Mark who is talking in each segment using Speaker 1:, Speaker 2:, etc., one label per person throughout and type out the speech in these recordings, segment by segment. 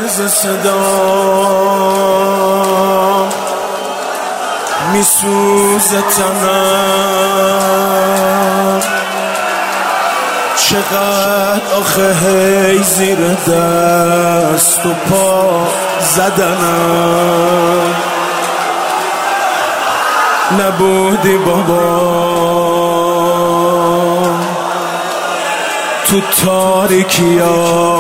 Speaker 1: ز صدا میسوزه تنم، چقدر آخه هی زیر دست و پا زدنم. نبودی بابا تو تاریکیا،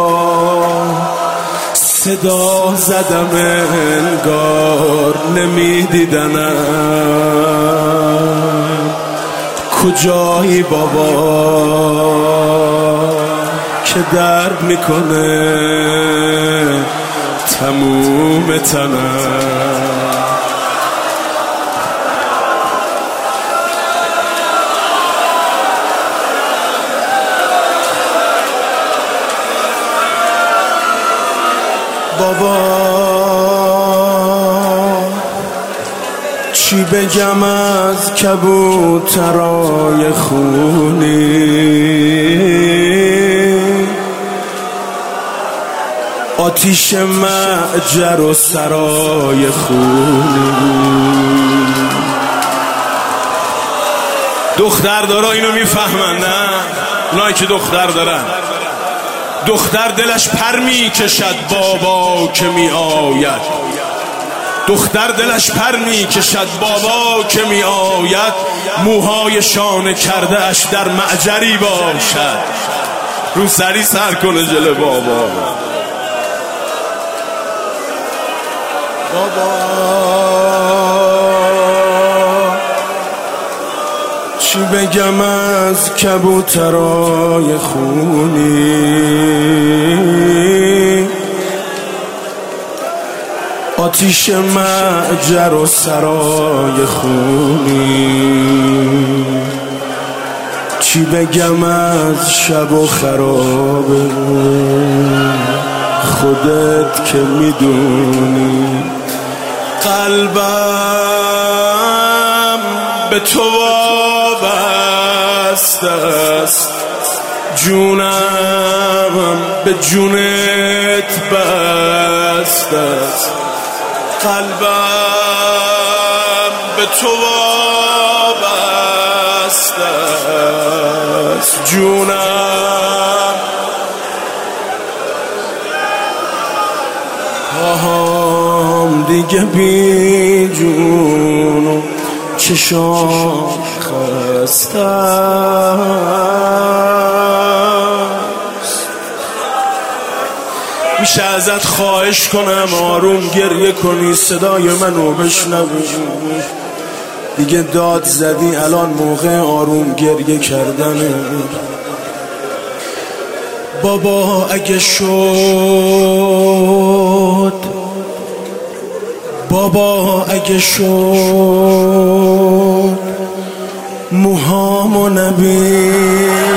Speaker 1: صدا زدم انگار نمیدیدنم. کجایی بابا که درد میکنه تموم تنم. بابا چی بگم از کبوترای خونی، آتیش معجر و سرای خونی. دختر دارا اینو میفهمن نه؟ اونایی که دختر دارن، دختر دلش پر می کشد بابا که می آید، دختر دلش پر می کشد بابا که می آید. موهای شانه کرده اش در معجری باشد، رو سری سر کنه جلو بابا. بابا چی بگم از کبوترای خونی، آتیش معجر و سرای خونی. چی بگم از شب و خراب خودت که میدونی. قلبم به تو وابسته است، جونم به جونت بسته است. قلبم به تو وابسته است، جونم. پاهام دیگه بی جون و چشام خسته است. میشه ازت خواهش کنم آروم گریه کنی، صدای منو بشنوی؟ دیگه داد زدی، الان موقع آروم گریه کردنه. بابا اگه شد، بابا اگه شد موهامو نبین،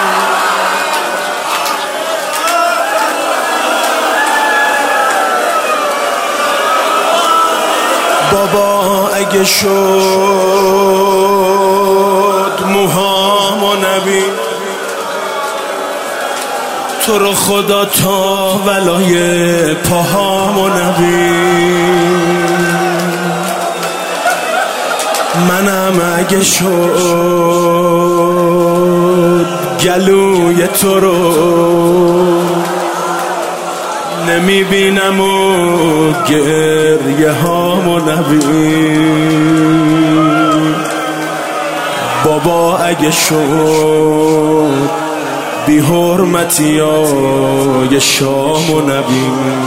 Speaker 1: بابا اگه شد موهامو نبین. تو رو خدا تا ولای پاهامو نبین. منم اگه شد گلوی تو رو نمیبینم و گریه هامو نبین. بابا اگه شد بی حرمتی های شامو نبین.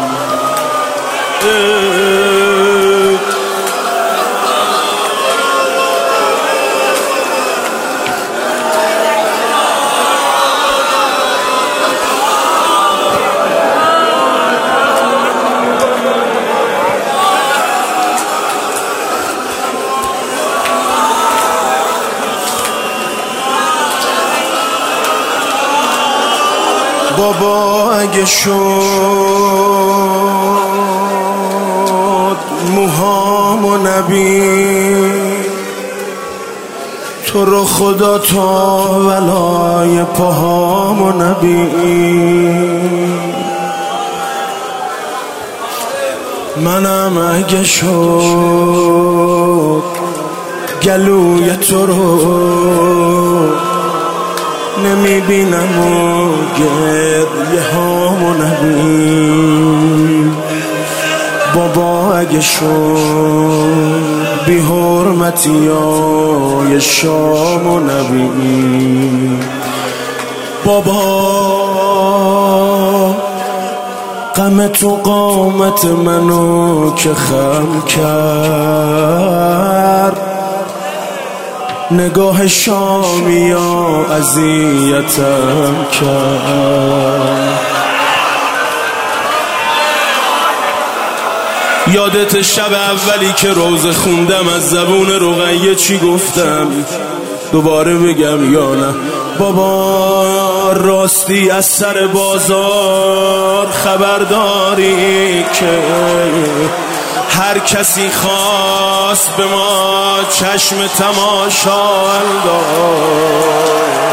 Speaker 1: بابا اگه شد موهامو نبین، تو رو خدا تا ولای پاهامو نبین. منم اگه شد گلوی تو رو نمیبینم و گریه هامو نبین بابا اگه شد بی حرمتی های شامو نبین بابا غم تو قامت منو که خم کرد نگاه شامیا اذیتم کرد یادت شب اولی که روزه خوندم از زبون رقیه چی گفتم دوباره بگم یا نه بابا راستی از سر بازار خبرداری که هر کسی خواست به ما چشم تماشا انداخت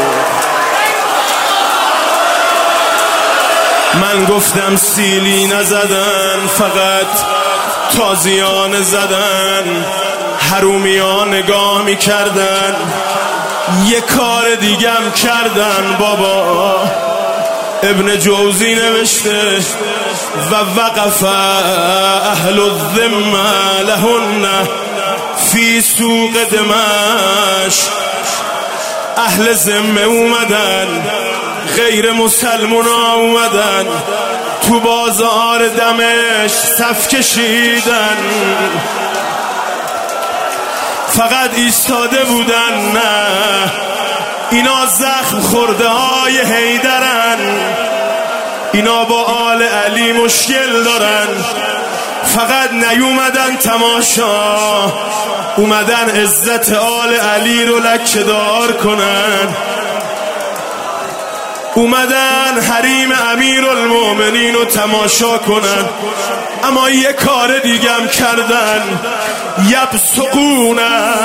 Speaker 1: من گفتم سیلی نزدن فقط تازیانه زدن حرومیان نگاه میکردن یه کار دیگم کردن بابا ابن جوزی نوشته و وقف اهل الذمه لهن فی سوق دمشق اهل ذمه اومدن غیر مسلمان اومدن تو بازار دمشق صف کشیدن فقط ایستاده بودن نه اینا زخم خورده های حیدرن اینا با آل علی مشکل دارن فقط نیومدن تماشا اومدن عزت آل علی رو لکه‌دار کنن اومدن حریم امیرالمومنین رو تماشا کنن اما یه کار دیگم کردن یبصقون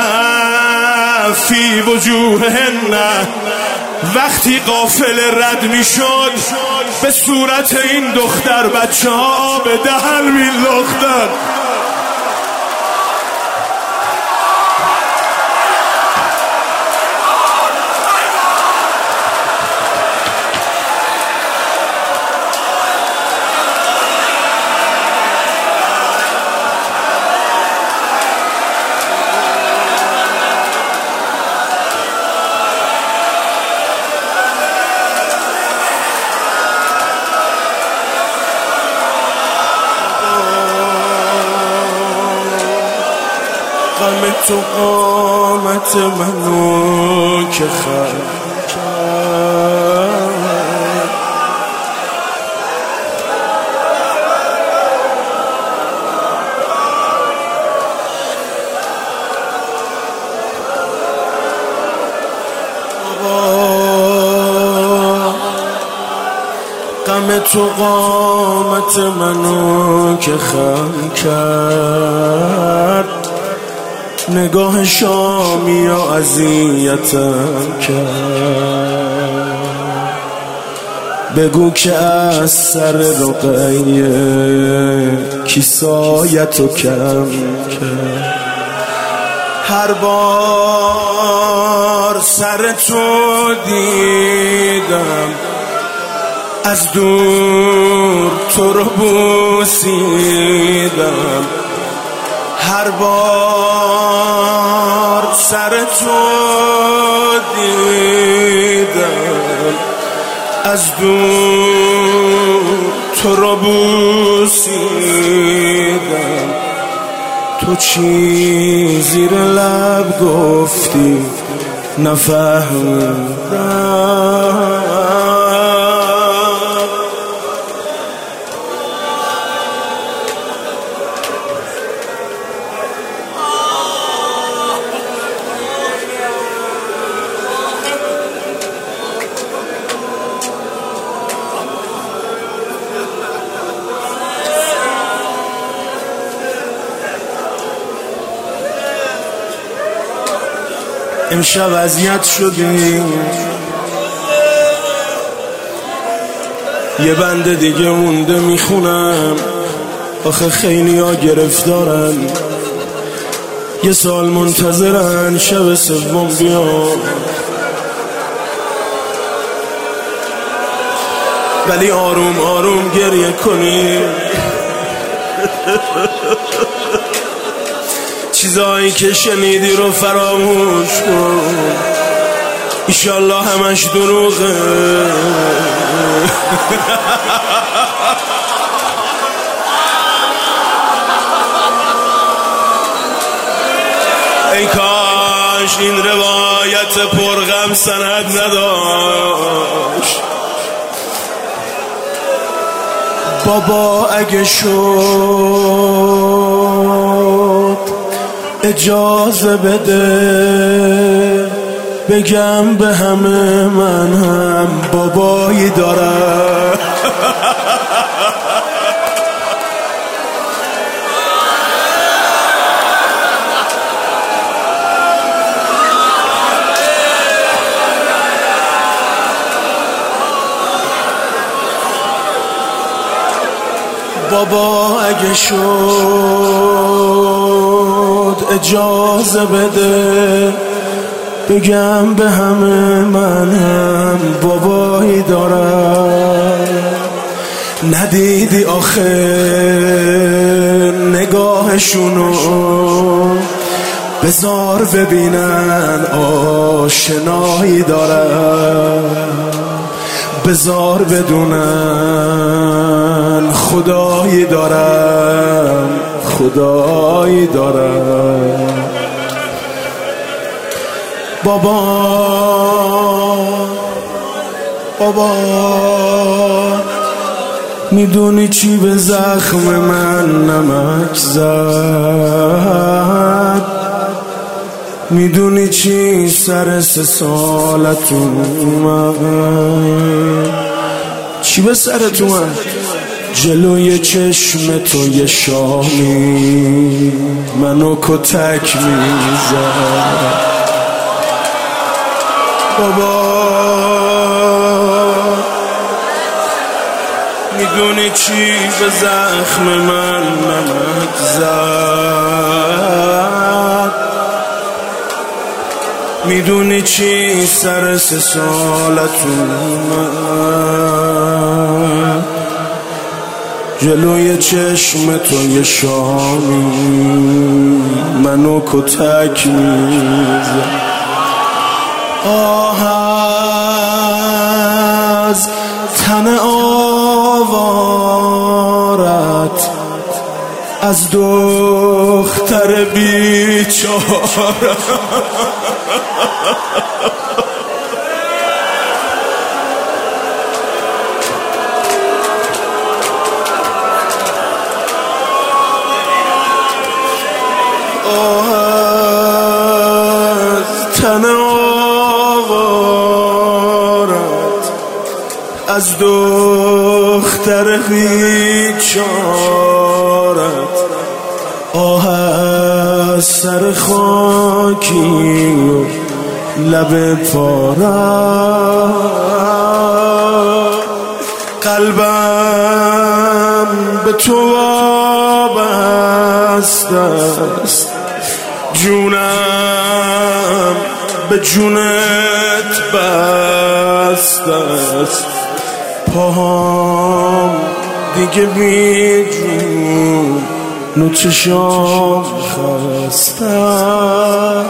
Speaker 1: فی وجوههن وقتی قافله رد میشد به صورت این دختر بچه ها به دهن میلختن غم تو قامت منو که خم کرد غم تو قامت منو که خم کرد نگاه شامیا اذیتم کرد بگو که از سر رقیه کی سایتو کم کرد هر بار سر تو دیدم از دور تو رو بوسیدم هر بار سر تو دیدم از دور تو رو بوسیدم تو چی زیر لب گفتی نفهمیدم امشب اذیت شدیم یه بند دیگه مونده میخونم آخه خیلی ها گرفتارن، یه سال منتظرن شب سوم بیام، ولی آروم آروم گریه کنی. چیزایی که شنیدی رو فراموش کن، ایشالله همش دروغه. ای کاش این روایت پرغم سند نداشت. بابا اگه شد اجازه بده بگم به همه من هم بابایی دارم. بابا اگه شد اجازه بده بگم به همه من هم بابایی دارم. ندیدی آخه نگاهشونو، بذار ببینن آشنایی دارم، بذار بدونن خدایی دارم، خدایی دارم. بابا میدونی چی به زخم من نمک زد؟ میدونی چی سر 3 سالت اومد؟ چی به سرت اومد؟ جلوی چشم تو یه شامی منو کتک میزد. بابا میدونی چی به زخم من نمک زد؟ میدونی چی سر 3 سالت اومد؟ جلوی چشم تو یه شامی منو کتک میزد. آه از تن آوارت، از دختر بیچاره. آه از تن از دختر بیچارت، آه از سر خاکی و لب پارت. قلبم به تو وابسته است، جونم به جونت بسته است. پاهم دیگه بی جون نو چشام خستم.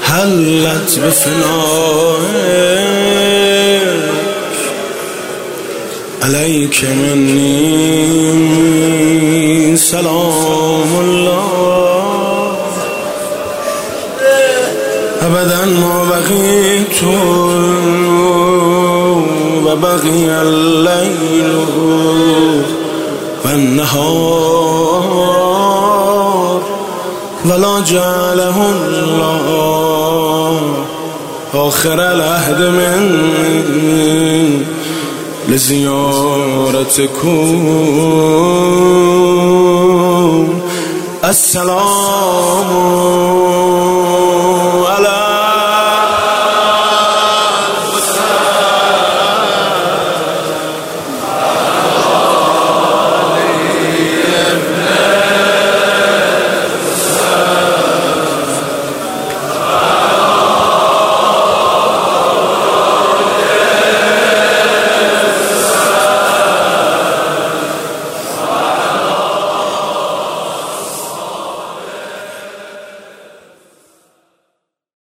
Speaker 1: حلت بفنائك عليك مني سلام الله ابدا ما بقيت وبقي الليل والنهار ولا جعله الله آخر العهد من لزيارتكم. السلام